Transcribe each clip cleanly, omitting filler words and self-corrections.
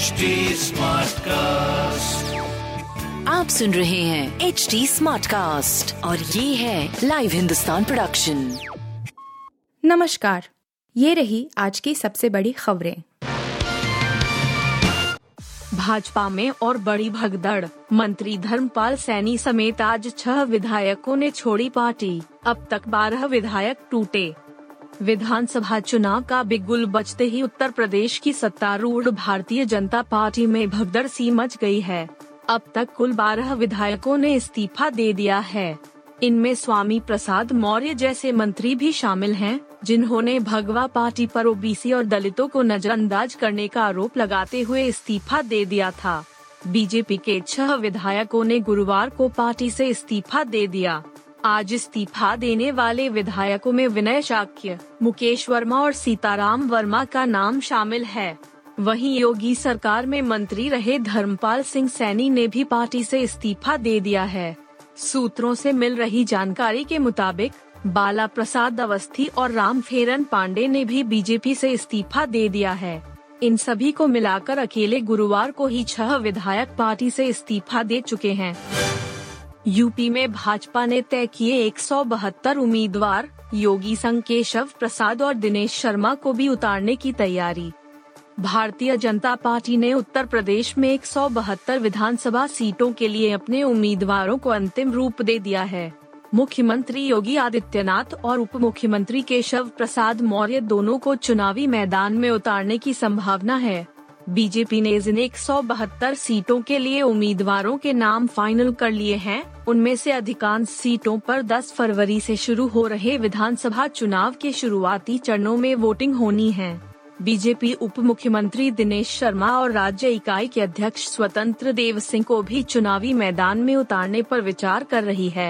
HD Smartcast. आप सुन रहे हैं HD Smartcast और ये है लाइव हिंदुस्तान प्रोडक्शन। नमस्कार, ये रही आज की सबसे बड़ी खबरें। भाजपा में और बड़ी भगदड़, मंत्री धर्मपाल सैनी समेत आज 6 विधायकों ने छोड़ी पार्टी। अब तक 12 विधायक टूटे। विधानसभा चुनाव का बिगुल बजते ही उत्तर प्रदेश की सत्तारूढ़ भारतीय जनता पार्टी में भगदड़ सी मच गई है। अब तक कुल 12 विधायकों ने इस्तीफा दे दिया है। इनमें स्वामी प्रसाद मौर्य जैसे मंत्री भी शामिल हैं, जिन्होंने भगवा पार्टी पर ओबीसी और दलितों को नजरअंदाज करने का आरोप लगाते हुए इस्तीफा दे दिया था। बीजेपी के 6 विधायकों ने गुरुवार को पार्टी से इस्तीफा दे दिया। आज इस्तीफा देने वाले विधायकों में विनय शाक्य, मुकेश वर्मा और सीताराम वर्मा का नाम शामिल है। वहीं योगी सरकार में मंत्री रहे धर्मपाल सिंह सैनी ने भी पार्टी से इस्तीफा दे दिया है। सूत्रों से मिल रही जानकारी के मुताबिक बाला प्रसाद अवस्थी और रामफेरन पांडे ने भी बीजेपी से इस्तीफा दे दिया है। इन सभी को मिलाकर अकेले गुरुवार को ही 6 विधायक पार्टी से इस्तीफा दे चुके हैं। यूपी में भाजपा ने तय किए 172 उम्मीदवार, योगी संग केशव प्रसाद और दिनेश शर्मा को भी उतारने की तैयारी। भारतीय जनता पार्टी ने उत्तर प्रदेश में 172 विधानसभा सीटों के लिए अपने उम्मीदवारों को अंतिम रूप दे दिया है। मुख्यमंत्री योगी आदित्यनाथ और उप मुख्यमंत्री केशव प्रसाद मौर्य दोनों को चुनावी मैदान में उतारने की संभावना है। बीजेपी ने जिन 172 सीटों के लिए उम्मीदवारों के नाम फाइनल कर लिए हैं, उनमें से अधिकांश सीटों पर 10 फरवरी से शुरू हो रहे विधानसभा चुनाव के शुरुआती चरणों में वोटिंग होनी है। बीजेपी उप मुख्यमंत्री दिनेश शर्मा और राज्य इकाई के अध्यक्ष स्वतंत्र देव सिंह को भी चुनावी मैदान में उतारने पर विचार कर रही है।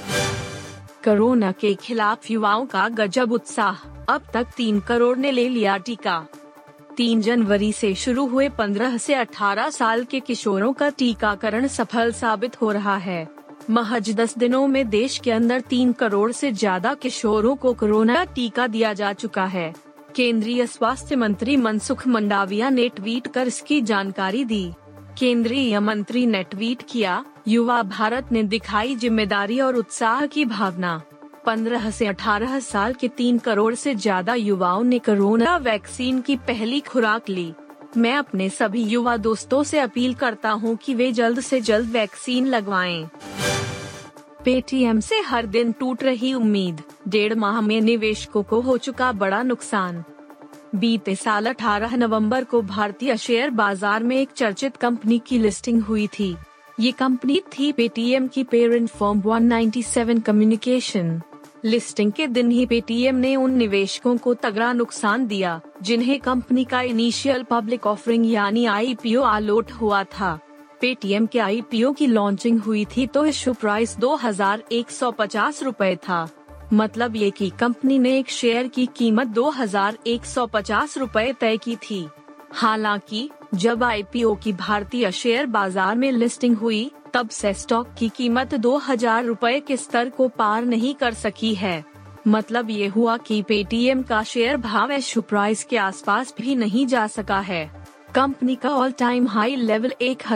कोरोना के खिलाफ युवाओं का गजब उत्साह, अब तक 3 करोड़ ने ले लिया टीका। 3 जनवरी से शुरू हुए 15 से 18 साल के किशोरों का टीकाकरण सफल साबित हो रहा है। महज 10 दिनों में देश के अंदर 3 करोड़ से ज्यादा किशोरों को कोरोना टीका दिया जा चुका है। केंद्रीय स्वास्थ्य मंत्री मनसुख मंडाविया ने ट्वीट कर इसकी जानकारी दी। केंद्रीय मंत्री ने ट्वीट किया, युवा भारत ने दिखाई जिम्मेदारी और उत्साह की भावना। 15 से 18 साल के 3 करोड़ से ज्यादा युवाओं ने कोरोना वैक्सीन की पहली खुराक ली। मैं अपने सभी युवा दोस्तों से अपील करता हूं कि वे जल्द से जल्द वैक्सीन लगवाएं। पेटीएम से हर दिन टूट रही उम्मीद, 1.5 माह में निवेशकों को हो चुका बड़ा नुकसान। बीते साल 18 नवंबर को भारतीय शेयर बाजार में एक चर्चित कंपनी की लिस्टिंग हुई थी। ये कंपनी थी पेटीएम की पेरेंट फर्म 197 कम्युनिकेशन। लिस्टिंग के दिन ही पेटीएम ने उन निवेशकों को तगड़ा नुकसान दिया, जिन्हें कंपनी का इनिशियल पब्लिक ऑफरिंग यानी IPO अलॉट हुआ था। पेटीएम के IPO की लॉन्चिंग हुई थी तो इश्यू प्राइस 2150 रुपए था। मतलब ये कि कंपनी ने एक शेयर की कीमत 2150 रुपए तय की थी। हालांकि जब IPO की भारतीय शेयर बाजार में लिस्टिंग हुई, तब से स्टॉक की कीमत 2000 रुपए के स्तर को पार नहीं कर सकी है। मतलब ये हुआ कि पेटीएम का शेयर भाव इश्यू प्राइस के आसपास भी नहीं जा सका है। कंपनी का ऑल टाइम हाई लेवल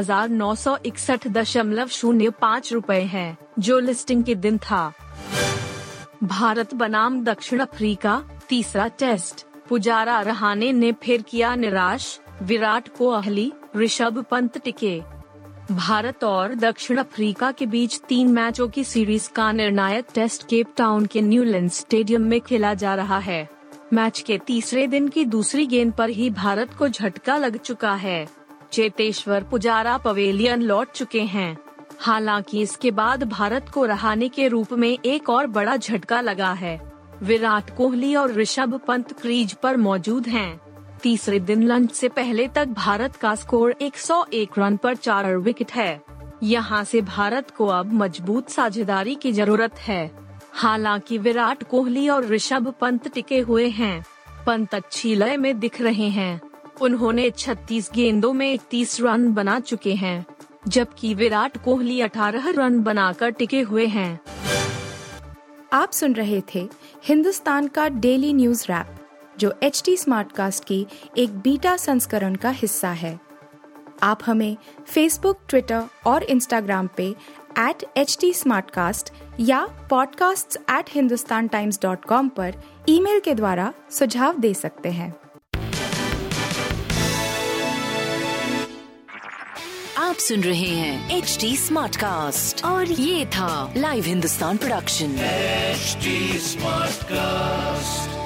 1961.05 रुपए है, जो लिस्टिंग के दिन था। भारत बनाम दक्षिण अफ्रीका, तीसरा टेस्ट, पुजारा रहाणे ने फिर किया निराश, विराट कोहली, ऋषभ पंत टिके। भारत और दक्षिण अफ्रीका के बीच 3 मैचों की सीरीज का निर्णायक टेस्ट केप टाउन के न्यूलैंड स्टेडियम में खेला जा रहा है। मैच के तीसरे दिन की दूसरी गेंद पर ही भारत को झटका लग चुका है। चेतेश्वर पुजारा पवेलियन लौट चुके हैं। हालांकि इसके बाद भारत को रहाणे के रूप में एक और बड़ा झटका लगा है। विराट कोहली और ऋषभ पंत क्रीज पर मौजूद हैं। तीसरे दिन लंच से पहले तक भारत का स्कोर 101 रन पर 4 विकेट है। यहां से भारत को अब मजबूत साझेदारी की जरूरत है। हालांकि विराट कोहली और ऋषभ पंत टिके हुए हैं। पंत अच्छी लय में दिख रहे हैं। उन्होंने 36 गेंदों में 31 रन बना चुके हैं, जबकि विराट कोहली 18 रन बनाकर टिके हुए हैं। आप सुन रहे थे हिंदुस्तान का डेली न्यूज रैप, जो HD स्मार्टकास्ट की एक बीटा संस्करण का हिस्सा है। आप हमें फेसबुक, ट्विटर और इंस्टाग्राम पे @HT Smartcast या podcasts@hindustantimes.com पर ईमेल के द्वारा सुझाव दे सकते हैं। आप सुन रहे हैं HD Smartcast और ये था live Hindustan production. HD Smartcast।